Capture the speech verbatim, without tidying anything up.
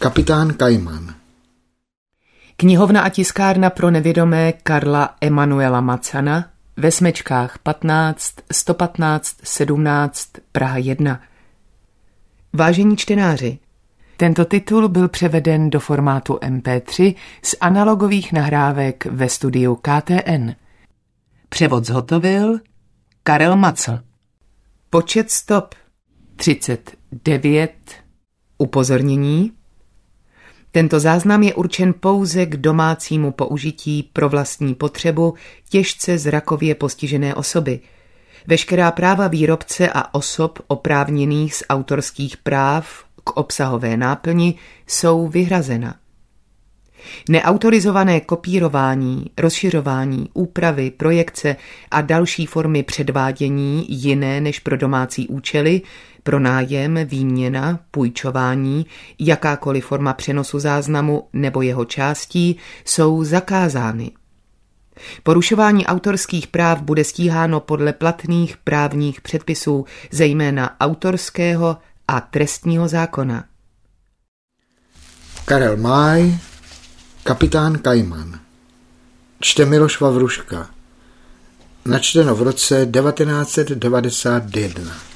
Kapitán Kajman. Knihovna a tiskárna pro nevědomé Karla Emanuela Macana ve Smečkách patnáct, sto patnáct, sedmnáct, Praha jedna. Vážení čtenáři, tento titul byl převeden do formátu em pé tři z analogových nahrávek ve studiu K T N. Převod zhotovil Karel Macl. Počet stop třicet devět. Upozornění. Tento záznam je určen pouze k domácímu použití pro vlastní potřebu těžce zrakově postižené osoby. Veškerá práva výrobce a osob oprávněných z autorských práv k obsahové náplni jsou vyhrazena. Neautorizované kopírování, rozšiřování, úpravy, projekce a další formy předvádění jiné než pro domácí účely, pronájem, výměna, půjčování, jakákoliv forma přenosu záznamu nebo jeho částí jsou zakázány. Porušování autorských práv bude stíháno podle platných právních předpisů, zejména autorského a trestního zákona. Karel Máj, Kapitán Kajman. Čte Miloš Vavruška. Načteno v roce devatenáct set devadesát jedna.